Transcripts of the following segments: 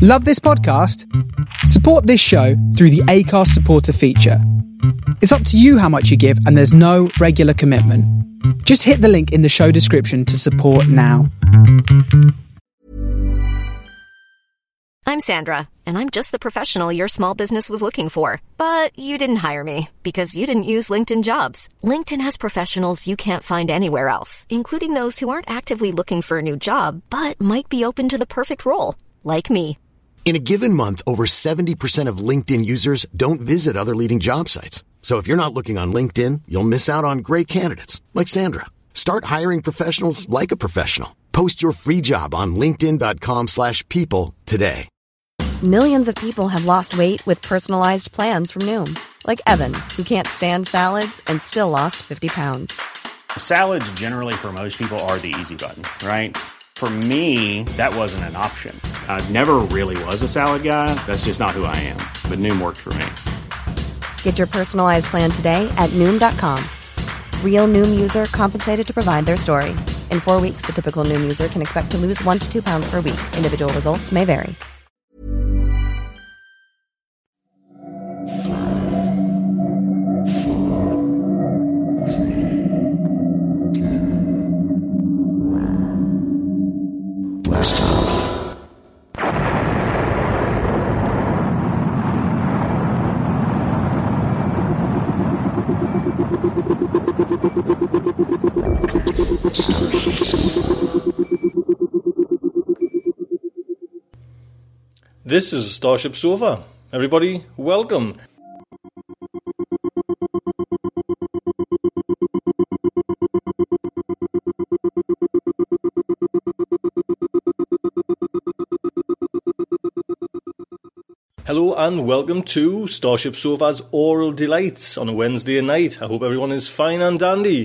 Love this podcast? Support this show through the Acast supporter feature. It's up to you how much you give, and there's no regular commitment. Just hit the link in the show description to support now. I'm Sandra, and I'm just the professional your small business was looking for. But you didn't hire me because you didn't use LinkedIn Jobs. LinkedIn has professionals you can't find anywhere else, including those who aren't actively looking for a new job, but might be open to the perfect role, like me. In a given month, over 70% of LinkedIn users don't visit other leading job sites. So if you're not looking on LinkedIn, you'll miss out on great candidates like Sandra. Start hiring professionals like a professional. Post your free job on linkedin.com/people today. Millions of people have lost weight with personalized plans from Noom. Like Evan, who can't stand salads and still lost 50 pounds. Salads generally for most people are the easy button, right? For me, that wasn't an option. I never really was a salad guy. That's just not who I am. But Noom worked for me. Get your personalized plan today at Noom.com. Real Noom user compensated to provide their story. In 4 weeks, the typical Noom user can expect to lose 1 to 2 pounds per week. Individual results may vary. This is Starship Sofa. Everybody, welcome. Hello and welcome to Starship Sofa's Oral Delights on a Wednesday night. I hope everyone is fine and dandy.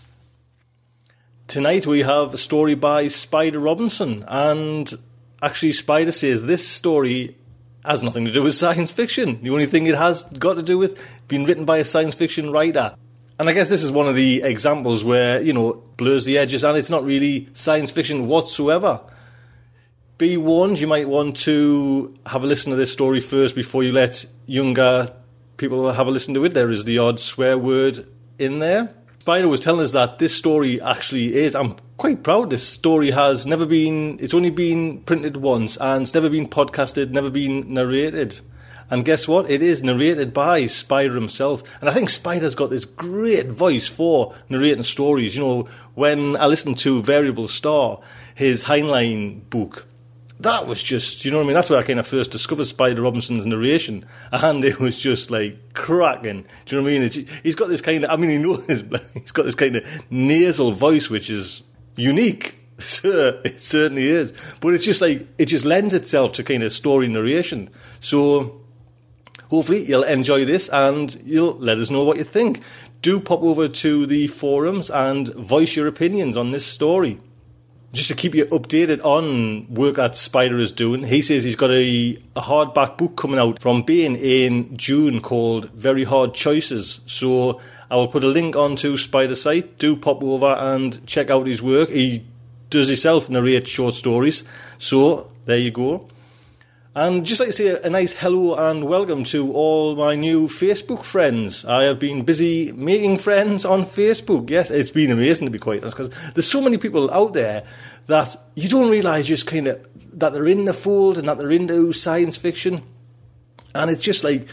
Tonight we have a story by Spider Robinson, and actually Spider says this story has nothing to do with science fiction. The only thing it has got to do with being written by a science fiction writer. And I guess this is one of the examples where, blurs the edges and it's not really science fiction whatsoever. Be warned, you might want to have a listen to this story first before you let younger people have a listen to it. There is the odd swear word in there. Spider was telling us that this story actually is, I'm quite proud, this story has never been, it's only been printed once and it's never been podcasted, never been narrated. And guess what? It is narrated by Spider himself. And I think Spider's got this great voice for narrating stories. When I listened to Variable Star, his Heinlein book, that was just, that's where I kind of first discovered Spider Robinson's narration. And it was just like cracking. Do you know what I mean? He's got this kind of, he's got this kind of nasal voice, which is unique. It certainly is. But it's just like, it just lends itself to kind of story narration. So hopefully you'll enjoy this and you'll let us know what you think. Do pop over to the forums and voice your opinions on this story. Just to keep you updated on work that Spider is doing, he says he's got a hardback book coming out from Bain in June called Very Hard Choices. So I will put a link onto Spider's site. Do pop over and check out his work. He does himself narrate short stories. So there you go. And just like to say a nice hello and welcome to all my new Facebook friends. I have been busy making friends on Facebook. Yes, it's been amazing to be quite honest, because there's so many people out there that you don't realise just kind of that they're in the fold and that they're into science fiction. And it's just like,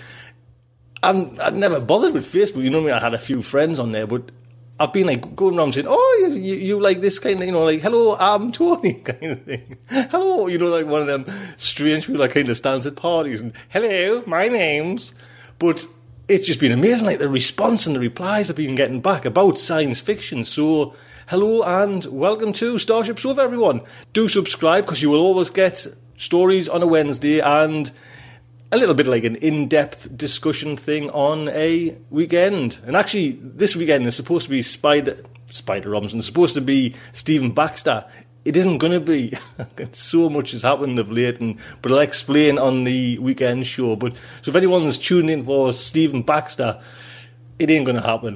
I'd never bothered with Facebook. I had a few friends on there, but I've been like going around saying, oh, you like this kind of, like, hello, I'm Tony kind of thing. Hello, like one of them strange people that kind of stands at parties and, hello, my name's. But it's just been amazing, like the response and the replies I've been getting back about science fiction. So, hello and welcome to Starship Sofa, everyone. Do subscribe because you will always get stories on a Wednesday and a little bit like an in-depth discussion thing on a weekend. And actually, this weekend is supposed to be Spider Robinson. It's supposed to be Stephen Baxter. It isn't going to be. So much has happened of late, but I'll explain on the weekend show. So if anyone's tuning in for Stephen Baxter, it ain't going to happen.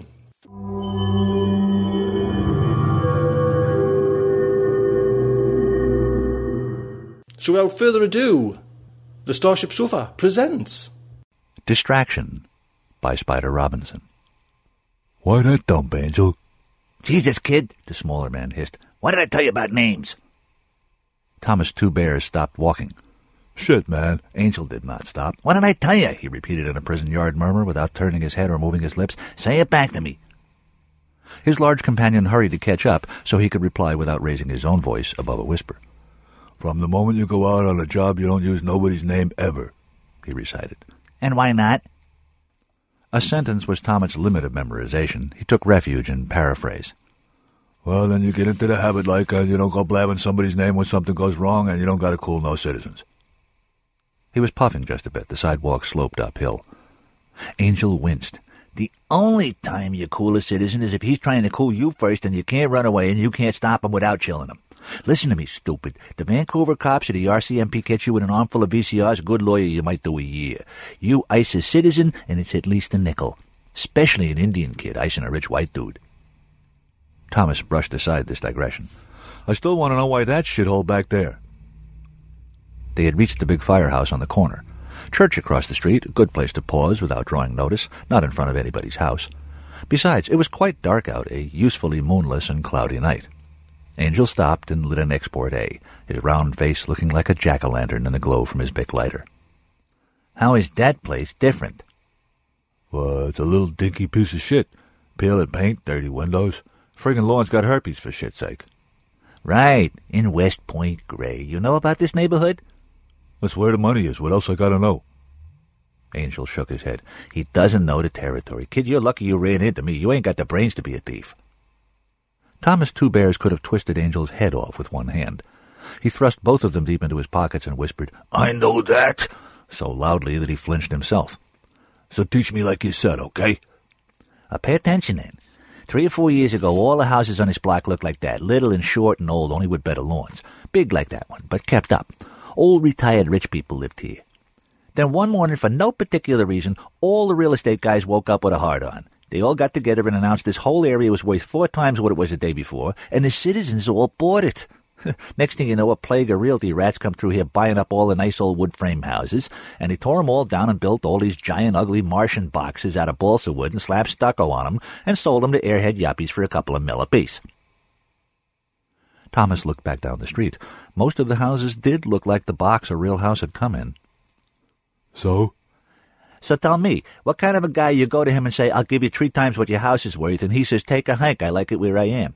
So without further ado, the Starship Sofa presents Distraction by Spider Robinson. Why that dump, Angel? Jesus, kid, the smaller man hissed. What did I tell you about names? Thomas Two Bears stopped walking. Shit, man. Angel did not stop. What did I tell you? He repeated in a prison yard murmur without turning his head or moving his lips. Say it back to me. His large companion hurried to catch up so he could reply without raising his own voice above a whisper. From the moment you go out on a job, you don't use nobody's name ever, he recited. And why not? A sentence was Thomas' limit of memorization. He took refuge in paraphrase. Well, then you get into the habit and you don't go blabbing somebody's name when something goes wrong, and you don't gotta cool no citizens. He was puffing just a bit. The sidewalk sloped uphill. Angel winced. The only time you cool a citizen is if he's trying to cool you first and you can't run away and you can't stop him without chilling him. Listen to me, stupid. The Vancouver cops or the RCMP catch you with an armful of VCRs, a good lawyer you might do a year. You ice a citizen and it's at least a nickel. Especially an Indian kid icing a rich white dude. Thomas brushed aside this digression. I still want to know why that shithole back there. They had reached the big firehouse on the corner. Church across the street, a good place to pause without drawing notice, not in front of anybody's house. Besides, it was quite dark out, a usefully moonless and cloudy night. Angel stopped and lit an Export A, his round face looking like a jack-o'-lantern in the glow from his Bic lighter. How is that place different? Well, it's a little dinky piece of shit. Peeling paint, dirty windows. Friggin' lawn's got herpes, for shit's sake. Right, in West Point Grey. You know about this neighborhood? That's where the money is. What else I gotta know? Angel shook his head. He doesn't know the territory. Kid, you're lucky you ran into me. You ain't got the brains to be a thief. Thomas Two Bears could have twisted Angel's head off with one hand. He thrust both of them deep into his pockets and whispered, I know that, so loudly that he flinched himself. So teach me like you said, okay? Pay attention, then. 3 or 4 years ago, all the houses on this block looked like that, little and short and old, only with better lawns. Big like that one, but kept up. Old retired rich people lived here. Then one morning, for no particular reason, all the real estate guys woke up with a hard-on. They all got together and announced this whole area was worth 4 times what it was the day before, and the citizens all bought it. Next thing you know, a plague of realty rats come through here buying up all the nice old wood frame houses, and they tore them all down and built all these giant ugly Martian boxes out of balsa wood and slapped stucco on them and sold them to airhead yuppies for a couple of $1 apiece. Thomas looked back down the street. Most of the houses did look like the box a real house had come in. So tell me, what kind of a guy you go to him and say, I'll give you 3 times what your house is worth, and he says, take a hike, I like it where I am?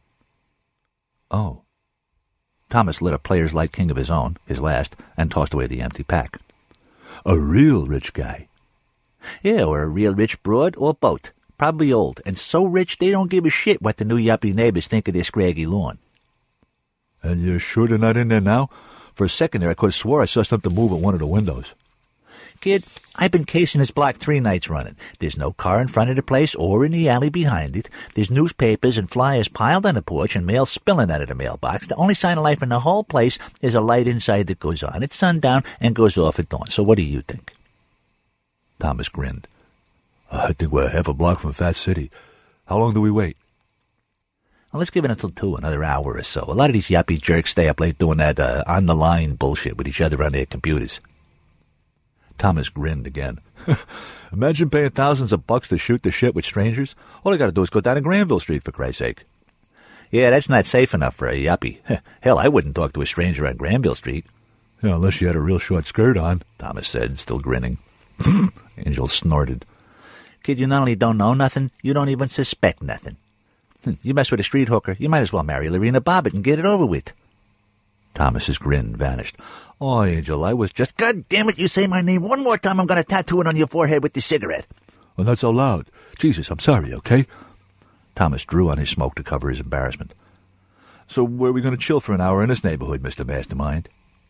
Oh. Thomas lit a Player's Light King of his own, his last, and tossed away the empty pack. A real rich guy. Yeah, or a real rich broad or both. Probably old, and so rich they don't give a shit what the new yuppie neighbors think of their scraggy lawn. And you're sure they're not in there now? For a second there I could have swore I saw something move at one of the windows. Kid, I've been casing this block 3 nights running. There's no car in front of the place or in the alley behind it. There's newspapers and flyers piled on the porch and mail spilling out of the mailbox. The only sign of life in the whole place is a light inside that goes on at sundown and goes off at dawn. So what do you think? Thomas grinned. I think we're half a block from Fat City. How long do we wait? Well, let's give it until 2, another hour or so. A lot of these yuppie jerks stay up late doing that on-the-line bullshit with each other on their computers. Thomas grinned again. Imagine paying thousands of bucks to shoot the shit with strangers. All I got to do is go down to Granville Street, for Christ's sake. Yeah, that's not safe enough for a yuppie. Hell, I wouldn't talk to a stranger on Granville Street. Yeah, unless you had a real short skirt on, Thomas said, still grinning. Angel snorted. Kid, you not only don't know nothing, you don't even suspect nothing. You mess with a street hooker, you might as well marry Lorena Bobbitt and get it over with. Thomas's grin vanished. Oh, Angel, I was just... God damn it, you say my name one more time, I'm going to tattoo it on your forehead with the cigarette. Well, not so loud. Jesus, I'm sorry, okay? Thomas drew on his smoke to cover his embarrassment. So where are we going to chill for an hour in this neighborhood, Mr. Mastermind?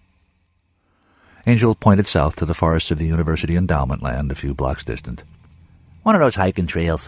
Angel pointed south to the forests of the University Endowment Land a few blocks distant. One of those hiking trails.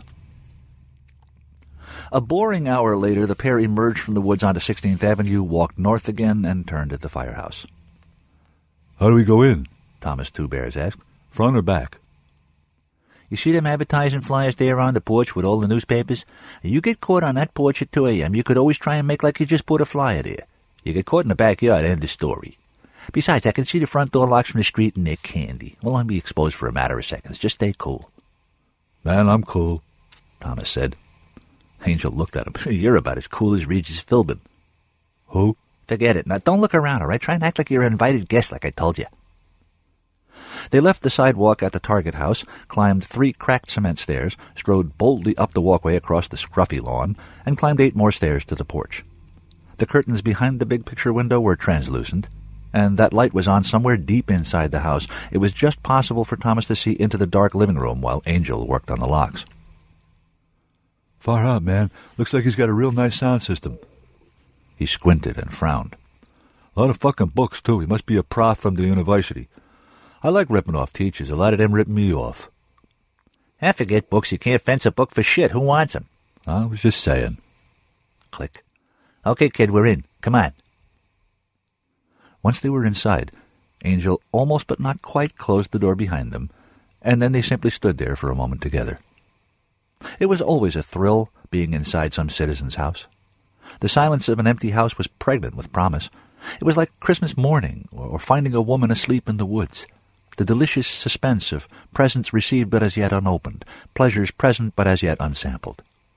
A boring hour later, the pair emerged from the woods onto 16th Avenue, walked north again, and turned at the firehouse. How do we go in? Thomas Two Bears asked. Front or back? You see them advertising flyers there on the porch with all the newspapers? You get caught on that porch at 2 a.m., you could always try and make like you just put a flyer there. You get caught in the backyard, end of story. Besides, I can see the front door locks from the street and they're candy. We'll only be exposed for a matter of seconds. Just stay cool. Man, I'm cool, Thomas said. Angel looked at him. You're about as cool as Regis Philbin. Who? Forget it. Now, don't look around, all right? Try and act like you're an invited guest like I told you. They left the sidewalk at the Target house, climbed 3 cracked cement stairs, strode boldly up the walkway across the scruffy lawn, and climbed 8 more stairs to the porch. The curtains behind the big picture window were translucent, and that light was on somewhere deep inside the house. It was just possible for Thomas to see into the dark living room while Angel worked on the locks. Far out, man. Looks like he's got a real nice sound system. He squinted and frowned. A lot of fucking books, too. He must be a prof from the university. I like ripping off teachers. A lot of them rip me off. Forget books. You can't fence a book for shit. Who wants them? I was just saying. Click. Okay, kid, we're in. Come on. Once they were inside, Angel almost but not quite closed the door behind them, and then they simply stood there for a moment together. It was always a thrill being inside some citizen's house. The silence of an empty house was pregnant with promise. It was like Christmas morning or finding a woman asleep in the woods. The delicious suspense of presents received but as yet unopened, pleasures present but as yet unsampled.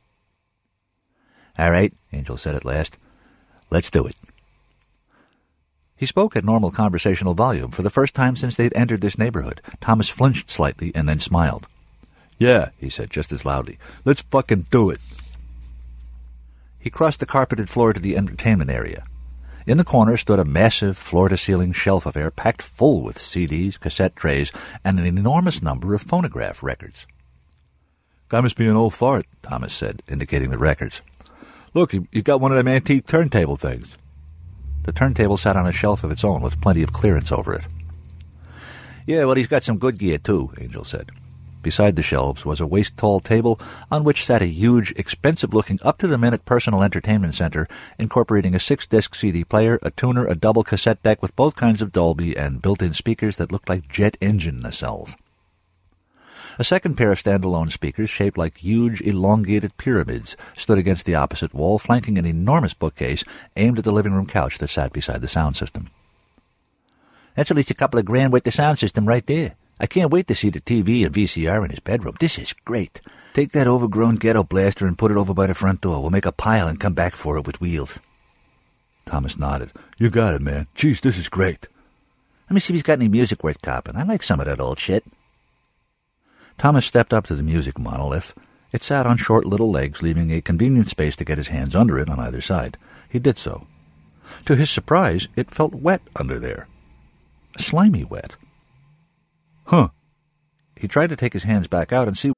All right, Angel said at last. Let's do it. He spoke at normal conversational volume for the first time since they'd entered this neighborhood. Thomas flinched slightly and then smiled. Yeah, he said just as loudly. Let's fucking do it. He crossed the carpeted floor to the entertainment area. In the corner stood a massive floor-to-ceiling shelf affair packed full with CDs, cassette trays, and an enormous number of phonograph records. Guy must be an old fart, Thomas said, indicating the records. Look, you got one of them antique turntable things. The turntable sat on a shelf of its own with plenty of clearance over it. Yeah, well, he's got some good gear, too, Angel said. Beside the shelves was a waist-tall table on which sat a huge, expensive-looking, up-to-the-minute personal entertainment center incorporating a 6-disc CD player, a tuner, a double cassette deck with both kinds of Dolby, and built-in speakers that looked like jet engine nacelles. A second pair of standalone speakers, shaped like huge, elongated pyramids, stood against the opposite wall, flanking an enormous bookcase aimed at the living room couch that sat beside the sound system. That's at least a couple of grand worth of sound system right there. I can't wait to see the TV and VCR in his bedroom. This is great. Take that overgrown ghetto blaster and put it over by the front door. We'll make a pile and come back for it with wheels. Thomas nodded. You got it, man. Jeez, this is great. Let me see if he's got any music worth copping. I like some of that old shit. Thomas stepped up to the music monolith. It sat on short little legs, leaving a convenient space to get his hands under it on either side. He did so. To his surprise, it felt wet under there. Slimy wet. Huh. He tried to take his hands back out and see.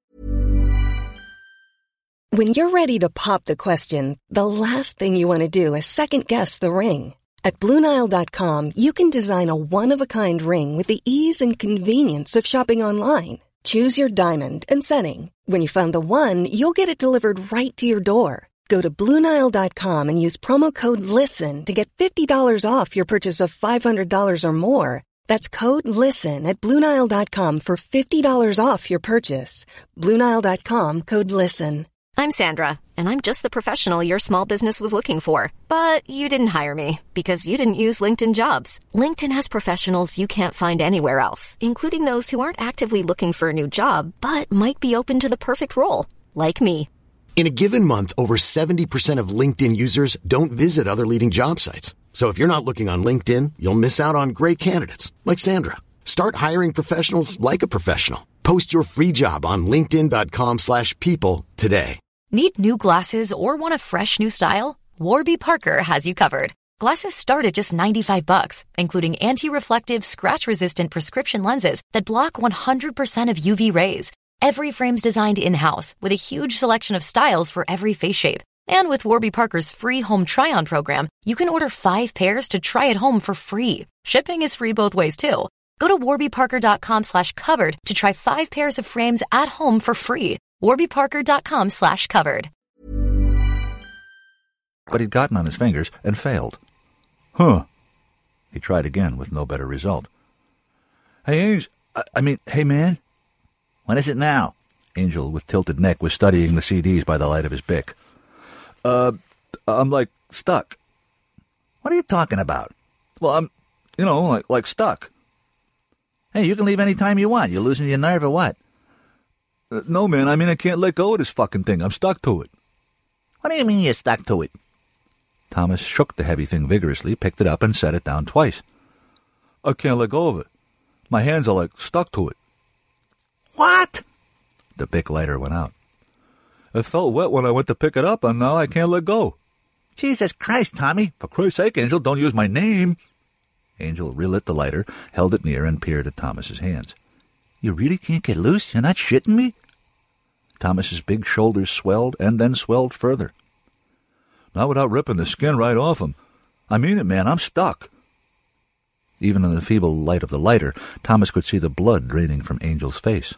When you're ready to pop the question, the last thing you want to do is second-guess the ring. At BlueNile.com, you can design a one-of-a-kind ring with the ease and convenience of shopping online. Choose your diamond and setting. When you find the one, you'll get it delivered right to your door. Go to BlueNile.com and use promo code LISTEN to get $50 off your purchase of $500 or more. That's code LISTEN at BlueNile.com for $50 off your purchase. BlueNile.com, code LISTEN. I'm Sandra, and I'm just the professional your small business was looking for. But you didn't hire me because you didn't use LinkedIn Jobs. LinkedIn has professionals you can't find anywhere else, including those who aren't actively looking for a new job, but might be open to the perfect role, like me. In a given month, over 70% of LinkedIn users don't visit other leading job sites. So if you're not looking on LinkedIn, you'll miss out on great candidates like Sandra. Start hiring professionals like a professional. Post your free job on linkedin.com/people today. Need new glasses or want a fresh new style? Warby Parker has you covered. Glasses start at just $95, including anti-reflective, scratch-resistant prescription lenses that block 100% of UV rays. Every frame's designed in-house with a huge selection of styles for every face shape. And with Warby Parker's free home try-on program, you can order 5 pairs to try at home for free. Shipping is free both ways, too. Go to warbyparker.com/covered to try 5 pairs of frames at home for free. warbyparker.com/covered. But he'd gotten on his fingers and failed. Huh. He tried again with no better result. Hey, Angel. Hey, man. What is it now? Angel, with tilted neck, was studying the CDs by the light of his Bic. I'm, stuck. What are you talking about? Well, You know, like stuck. Hey, you can leave any time you want. You losing your nerve or what? No, man, I mean I can't let go of this fucking thing. I'm stuck to it. What do you mean you're stuck to it? Thomas shook the heavy thing vigorously, picked it up, and set it down twice. I can't let go of it. My hands are like stuck to it. What? The Bic lighter went out. It felt wet when I went to pick it up, and now I can't let go. Jesus Christ, Tommy. For Christ's sake, Angel, don't use my name. Angel relit the lighter, held it near, and peered at Thomas's hands. You really can't get loose? You're not shitting me? Thomas's big shoulders swelled, and then swelled further. Not without ripping the skin right off him. I mean it, man, I'm stuck. Even in the feeble light of the lighter, Thomas could see the blood draining from Angel's face.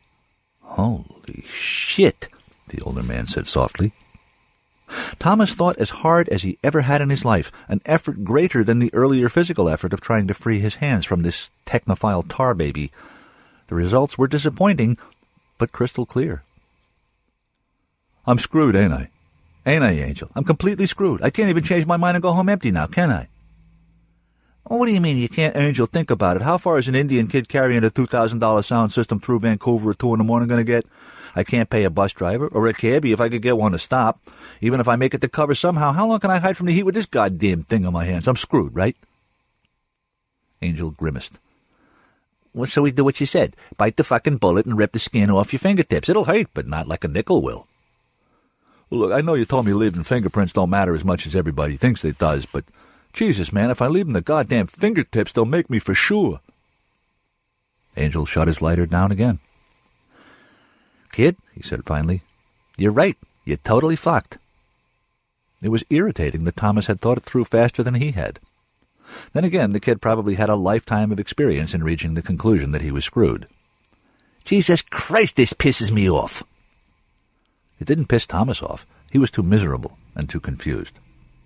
Holy shit, the older man said softly. Thomas thought as hard as he ever had in his life, an effort greater than the earlier physical effort of trying to free his hands from this technophile tar baby. The results were disappointing, but crystal clear. I'm screwed, ain't I? Ain't I, Angel? I'm completely screwed. I can't even change my mind and go home empty now, can I? What do you mean you can't, Angel? Think about it. How far is an Indian kid carrying a $2,000 sound system through Vancouver at 2 in the morning going to get? I can't pay a bus driver or a cabbie if I could get one to stop. Even if I make it to cover somehow, how long can I hide from the heat with this goddamn thing on my hands? I'm screwed, right? Angel grimaced. Well, so we do what you said. Bite the fucking bullet and rip the skin off your fingertips. It'll hurt, but not like a nickel will. Well, look, I know you told me leaving fingerprints don't matter as much as everybody thinks it does, but Jesus, man, if I leave them the goddamn fingertips, they'll make me for sure. Angel shut his lighter down again. Kid, he said finally, you're right. You're totally fucked. It was irritating that Thomas had thought it through faster than he had. Then again, the kid probably had a lifetime of experience in reaching the conclusion that he was screwed. Jesus Christ, this pisses me off. It didn't piss Thomas off. He was too miserable and too confused.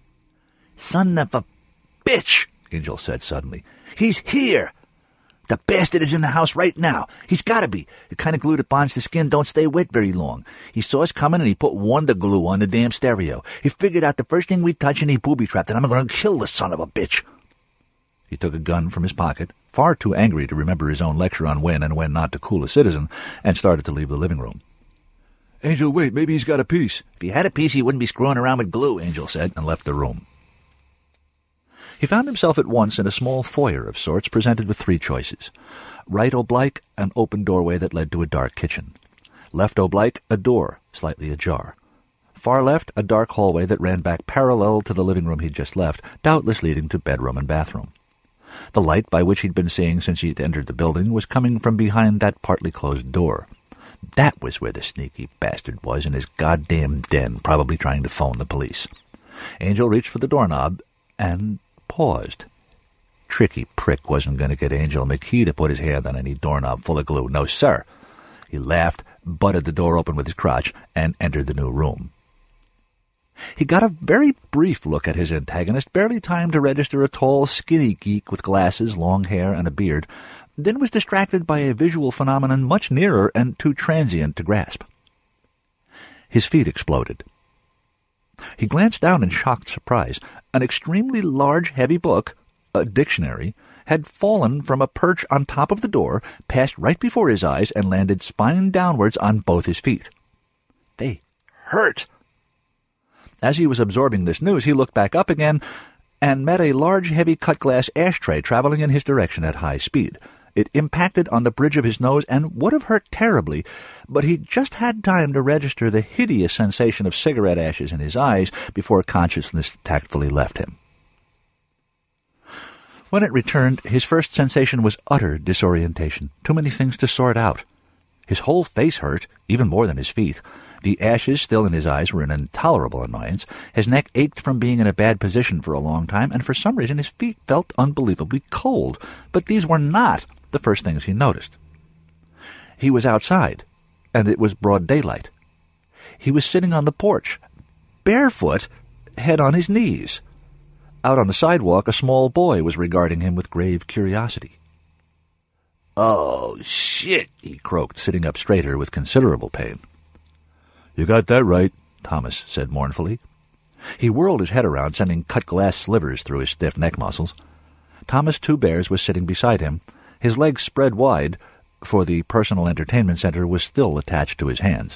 Son of a bitch, Angel said suddenly. He's here. The bastard is in the house right now. He's got to be. The kind of glue that bonds the skin don't stay wet very long. He saw us coming and he put Wonder Glue on the damn stereo. He figured out the first thing we touch and he booby-trapped and I'm going to kill the son of a bitch. He took a gun from his pocket, far too angry to remember his own lecture on when and when not to cool a citizen, and started to leave the living room. Angel, wait, maybe he's got a piece. If he had a piece, he wouldn't be screwing around with glue, Angel said, and left the room. He found himself at once in a small foyer of sorts, presented with 3 choices. Right oblique, an open doorway that led to a dark kitchen. Left oblique, a door, slightly ajar. Far left, a dark hallway that ran back parallel to the living room he'd just left, doubtless leading to bedroom and bathroom. The light by which he'd been seeing since he'd entered the building was coming from behind that partly closed door. That was where the sneaky bastard was in his goddamn den, probably trying to phone the police. Angel reached for the doorknob and paused. Tricky prick wasn't going to get Angel McKee to put his hand on any doorknob full of glue. No, sir. He laughed, butted the door open with his crotch, and entered the new room. He got a very brief look at his antagonist, barely timed to register a tall, skinny geek with glasses, long hair, and a beard, then was distracted by a visual phenomenon much nearer and too transient to grasp. His feet exploded. He glanced down in shocked surprise. An extremely large, heavy book, a dictionary, had fallen from a perch on top of the door, passed right before his eyes, and landed spine downwards on both his feet. They hurt. As he was absorbing this news, he looked back up again and met a large, heavy cut-glass ashtray traveling in his direction at high speed. It impacted on the bridge of his nose and would have hurt terribly, but he just had time to register the hideous sensation of cigarette ashes in his eyes before consciousness tactfully left him. When it returned, his first sensation was utter disorientation. Too many things to sort out. His whole face hurt, even more than his feet. The ashes still in his eyes were an intolerable annoyance. His neck ached from being in a bad position for a long time, and for some reason his feet felt unbelievably cold. But these were not the first things he noticed. He was outside, and it was broad daylight. He was sitting on the porch, barefoot, head on his knees. Out on the sidewalk, a small boy was regarding him with grave curiosity. "Oh, shit," he croaked, sitting up straighter with considerable pain. "You got that right," Thomas said mournfully. He whirled his head around, sending cut glass slivers through his stiff neck muscles. Thomas Two Bears was sitting beside him, his legs spread wide, for the personal entertainment center was still attached to his hands.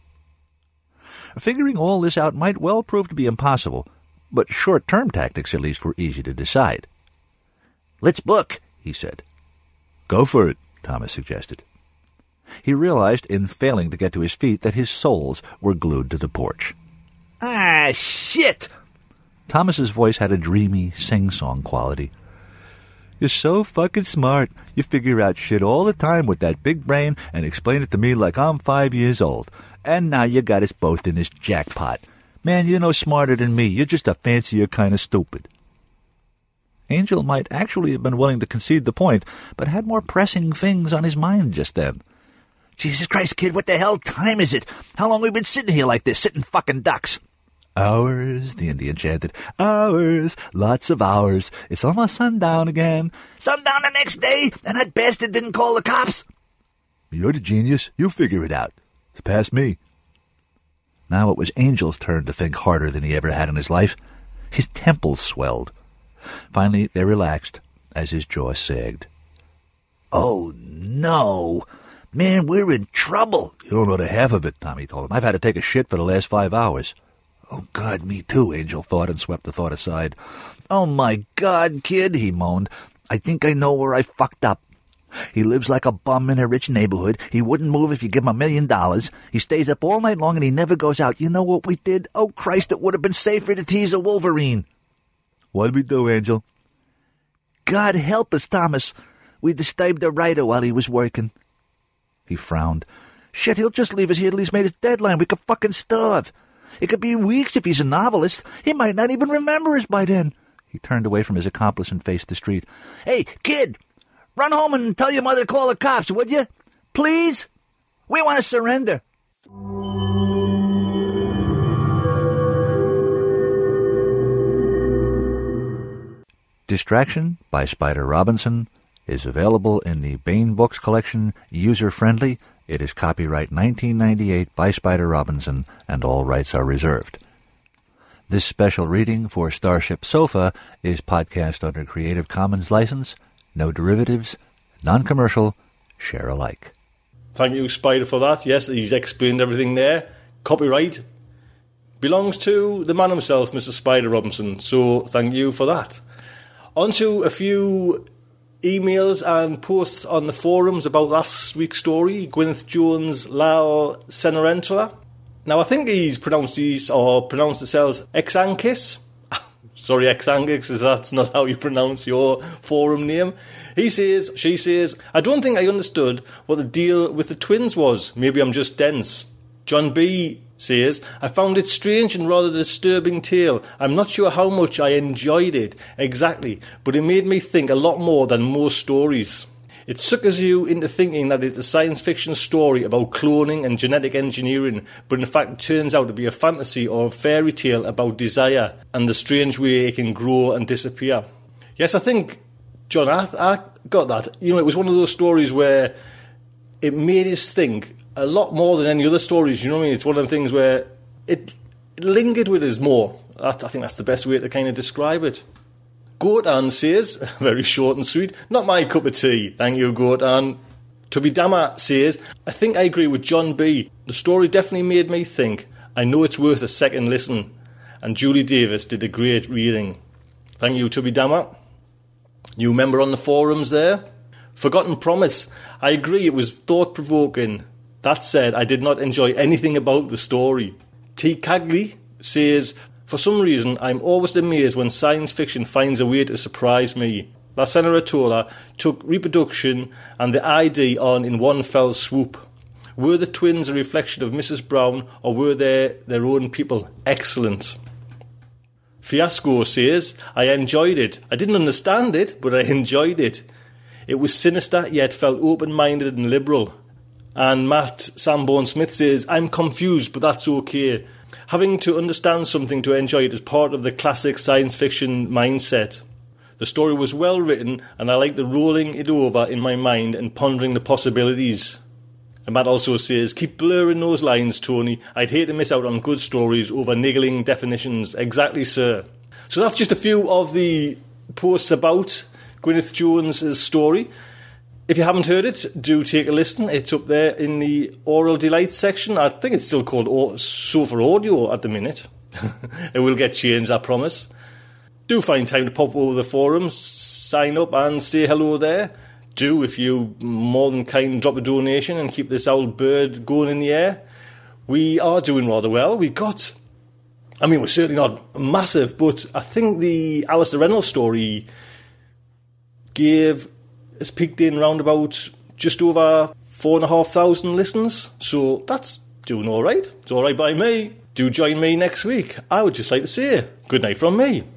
Figuring all this out might well prove to be impossible, but short-term tactics at least were easy to decide. "Let's book," he said. "Go for it," Thomas suggested. He realized, in failing to get to his feet, that his soles were glued to the porch. "Ah, shit!" Thomas's voice had a dreamy, sing-song quality. "You're so fucking smart. You figure out shit all the time with that big brain and explain it to me like I'm 5 years old. And now you got us both in this jackpot. Man, you're no smarter than me. You're just a fancier kind of stupid." Angel might actually have been willing to concede the point, but had more pressing things on his mind just then. "Jesus Christ, kid, what the hell time is it? How long we been sitting here like this, sitting fucking ducks?" "Hours," the Indian chanted. "Hours, lots of hours. It's almost sundown again." "Sundown the next day, and that bastard didn't call the cops?" "You're the genius. You figure it out. It's past me." Now it was Angel's turn to think harder than he ever had in his life. His temples swelled. Finally, they relaxed as his jaw sagged. "Oh, no. Man, we're in trouble." "You don't know the half of it," Tommy told him. "I've had to take a shit for the last 5 hours. "Oh, God, me too," Angel thought and swept the thought aside. "Oh, my God, kid," he moaned. "I think I know where I fucked up. He lives like a bum in a rich neighborhood. He wouldn't move if you give him $1 million. He stays up all night long and he never goes out. You know what we did? Oh, Christ, it would have been safer to tease a Wolverine." "What'd we do, Angel?" "God help us, Thomas. We disturbed the writer while he was working." He frowned. "Shit, he'll just leave us here till he's made his deadline. We could fucking starve. It could be weeks if he's a novelist. He might not even remember us by then." He turned away from his accomplice and faced the street. "Hey, kid, run home and tell your mother to call the cops, would you? Please? We want to surrender." Distraction by Spider Robinson is available in the Baen Books collection, User-Friendly. It is copyright 1998 by Spider Robinson, and all rights are reserved. This special reading for Starship Sofa is podcast under Creative Commons license, no derivatives, non-commercial, share alike. Thank you, Spider, for that. Yes, he's explained everything there. Copyright belongs to the man himself, Mr. Spider Robinson, so thank you for that. On to a few emails and posts on the forums about last week's story, Gwyneth Jones' Lal Cenerentola. Now, I think he's pronounced it as Exankis. Sorry, Exankis, because that's not how you pronounce your forum name. She says, "I don't think I understood what the deal with the twins was. Maybe I'm just dense." John B. says, "I found it strange and rather disturbing tale. I'm not sure how much I enjoyed it exactly, but it made me think a lot more than most stories. It suckers you into thinking that it's a science fiction story about cloning and genetic engineering, but in fact it turns out to be a fantasy or a fairy tale about desire and the strange way it can grow and disappear." Yes, I think, John, I got that. You know, it was one of those stories where it made us think a lot more than any other stories, you know what I mean? It's one of the things where it lingered with us more. I think that's the best way to kind of describe it. Gotan says, very short and sweet, "Not my cup of tea, thank you, Gotan." Tubidama says, "I think I agree with John B. The story definitely made me think. I know it's worth a second listen. And Julie Davis did a great reading." Thank you, Tubidama. New member on the forums there. Forgotten Promise. "I agree, it was thought-provoking. That said, I did not enjoy anything about the story." T. Cagley says, "For some reason, I'm always amazed when science fiction finds a way to surprise me. La Cenerentola took reproduction and the ID on in one fell swoop. Were the twins a reflection of Mrs. Brown, or were they their own people? Excellent." Fiasco says, "I enjoyed it. I didn't understand it, but I enjoyed it. It was sinister, yet felt open-minded and liberal." And Matt Sanborn-Smith says, "I'm confused, but that's okay. Having to understand something to enjoy it is part of the classic science fiction mindset. The story was well written, and I like the rolling it over in my mind and pondering the possibilities." And Matt also says, "Keep blurring those lines, Tony. I'd hate to miss out on good stories over niggling definitions." Exactly, sir. So that's just a few of the posts about Gwyneth Jones' story. If you haven't heard it, do take a listen. It's up there in the Oral Delights section. I think it's still called Sofa Audio at the minute. It will get changed, I promise. Do find time to pop over the forums, sign up and say hello there. Do, if you more than kind, drop a donation and keep this old bird going in the air. We are doing rather well. We're certainly not massive, but I think the Alistair Reynolds story has peaked in round about just over 4,500 listens. So that's doing all right. It's all right by me. Do join me next week. I would just like to say good night from me.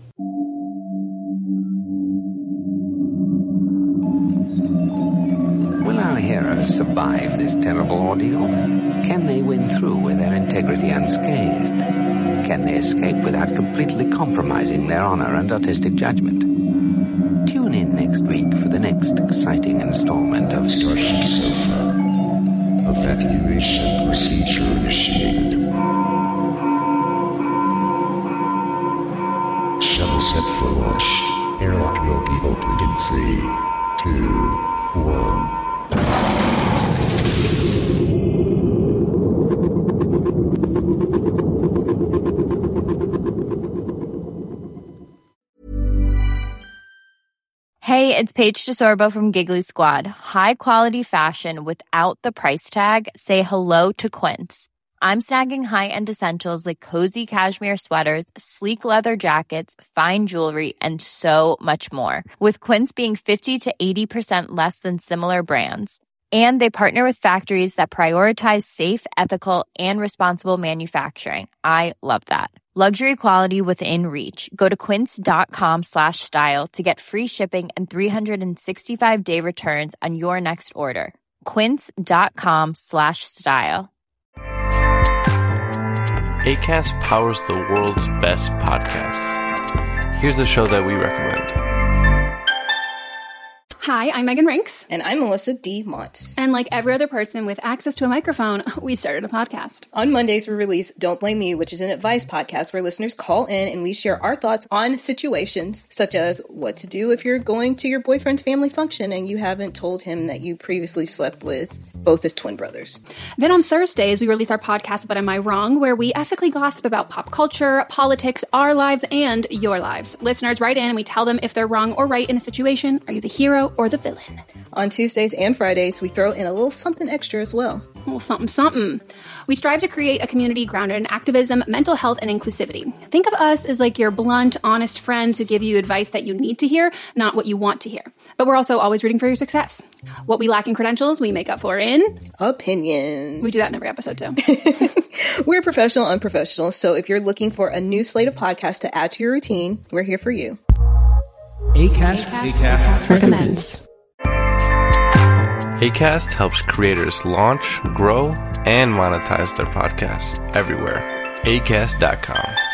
Will our heroes survive this terrible ordeal? Can they win through with their integrity unscathed? Can they escape without completely compromising their honor and artistic judgment? Tune in next week for the next exciting installment of Starship Sofa. Evacuation procedure initiated. Shuttle set for launch. Airlock will be opened in 3, 2, 1. Hey, it's Paige DeSorbo from Giggly Squad. High quality fashion without the price tag. Say hello to Quince. I'm snagging high-end essentials like cozy cashmere sweaters, sleek leather jackets, fine jewelry, and so much more. With Quince being 50 to 80% less than similar brands. And they partner with factories that prioritize safe, ethical, and responsible manufacturing. I love that. Luxury quality within reach. Go to quince.com/style to get free shipping and 365-day returns on your next order. Quince.com/style. Acast powers the world's best podcasts. Here's a show that we recommend. Hi, I'm Megan Rinks. And I'm Melissa D. Montz. And like every other person with access to a microphone, we started a podcast. On Mondays, we release Don't Blame Me, which is an advice podcast where listeners call in and we share our thoughts on situations such as what to do if you're going to your boyfriend's family function and you haven't told him that you previously slept with both his twin brothers. Then on Thursdays, we release our podcast, But Am I Wrong?, where we ethically gossip about pop culture, politics, our lives, and your lives. Listeners write in and we tell them if they're wrong or right in a situation. Are you the hero or the villain? On Tuesdays and Fridays, we throw in a little something extra as well. A little something. We strive to create a community grounded in activism, mental health, and inclusivity. Think of us as like your blunt, honest friends who give you advice that you need to hear, not what you want to hear. But we're also always rooting for your success. What we lack in credentials, we make up for in opinions. We do that in every episode, too. We're professional, unprofessional, so if you're looking for a new slate of podcasts to add to your routine, we're here for you. Acast recommends. Acast helps creators launch, grow, and monetize their podcasts everywhere. Acast.com.